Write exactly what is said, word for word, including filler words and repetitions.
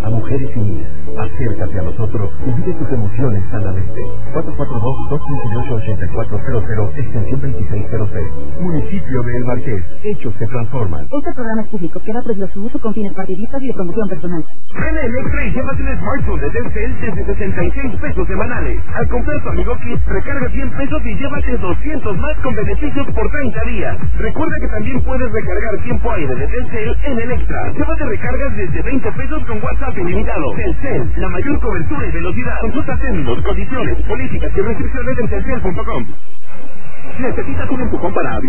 a mujeres y niñas. Acércate a nosotros y vive tus emociones sanamente. cuatro cuatro dos, dos cinco ocho, ocho cuatro cero cero, extensión veintiséis cero seis. Municipio de El Marqués. Hechos que transforman. Este programa es público. Queda prohibido su uso con fines partidistas y de promoción personal. Ven a Electra y llévate un smartphone de Telcel desde sesenta y seis pesos semanales. Al comprar tu Amigo Kit, recarga cien pesos y llévate doscientos más con beneficios por treinta días. Recuerda que también puedes recargar tiempo aire de Telcel en Electra. Llévate recargas desde veinte pesos con WhatsApp ilimitado. Telcel, la mayor cobertura y velocidad. Consulta términos, condiciones, políticas y restricciones en telcel punto com. ¿Necesitas un empujón para